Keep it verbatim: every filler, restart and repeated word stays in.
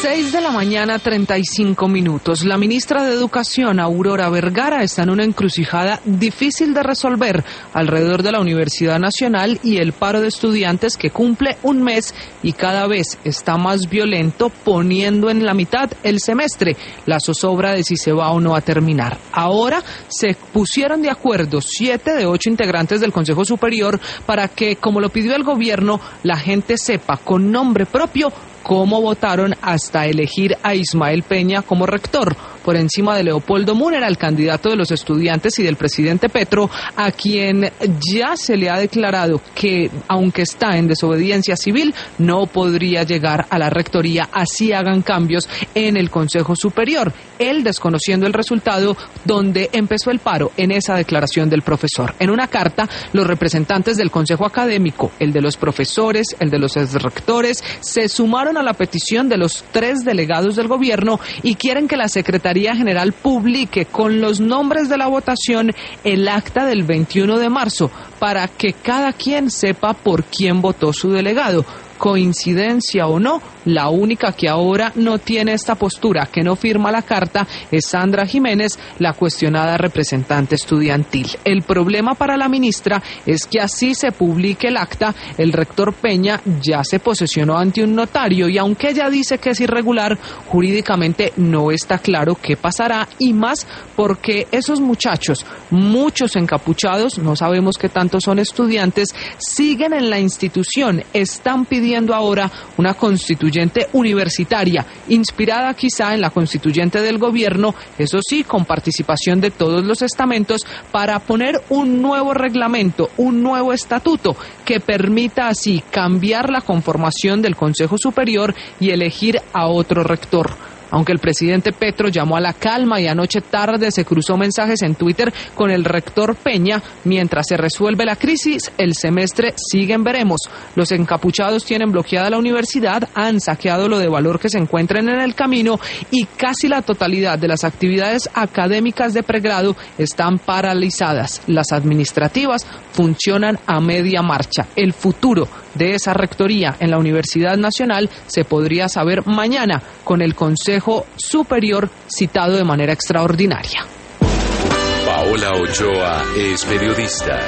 seis de la mañana, treinta y cinco minutos. La ministra de Educación, Aurora Vergara, está en una encrucijada difícil de resolver alrededor de la Universidad Nacional y el paro de estudiantes que cumple un mes y cada vez está más violento, poniendo en la mitad el semestre, la zozobra de si se va o no a terminar. Ahora se pusieron de acuerdo siete de ocho integrantes del Consejo Superior para que, como lo pidió el gobierno, la gente sepa con nombre propio cómo votaron hasta elegir a Ismael Peña como rector, por encima de Leopoldo Múnera, el candidato de los estudiantes y del presidente Petro, a quien ya se le ha declarado que, aunque está en desobediencia civil, no podría llegar a la rectoría, así hagan cambios en el Consejo Superior. Él, desconociendo el resultado, donde empezó el paro, en esa declaración del profesor. En una carta, los representantes del Consejo Académico, el de los profesores, el de los exrectores, se sumaron a la petición de los tres delegados del gobierno y quieren que la Secretaría General publique con los nombres de la votación el acta del veintiuno de marzo para que cada quien sepa por quién votó su delegado. Coincidencia o no, la única que ahora no tiene esta postura, que no firma la carta, es Sandra Jiménez, la cuestionada representante estudiantil. El problema para la ministra es que así se publique el acta, el rector Peña ya se posesionó ante un notario y aunque ella dice que es irregular, jurídicamente no está claro qué pasará, y más porque esos muchachos, muchos encapuchados, no sabemos qué tanto son estudiantes, siguen en la institución, están pidiendo ahora una constituyente universitaria, inspirada quizá en la constituyente del gobierno, eso sí, con participación de todos los estamentos, para poner un nuevo reglamento, un nuevo estatuto, que permita así cambiar la conformación del Consejo Superior y elegir a otro rector. Aunque el presidente Petro llamó a la calma y anoche tarde se cruzó mensajes en Twitter con el rector Peña, mientras se resuelve la crisis, el semestre sigue en veremos. Los encapuchados tienen bloqueada la universidad, han saqueado lo de valor que se encuentren en el camino y casi la totalidad de las actividades académicas de pregrado están paralizadas. Las administrativas funcionan a media marcha. El futuro de esa rectoría en la Universidad Nacional se podría saber mañana con el Consejo Superior citado de manera extraordinaria. Paola Ochoa es periodista.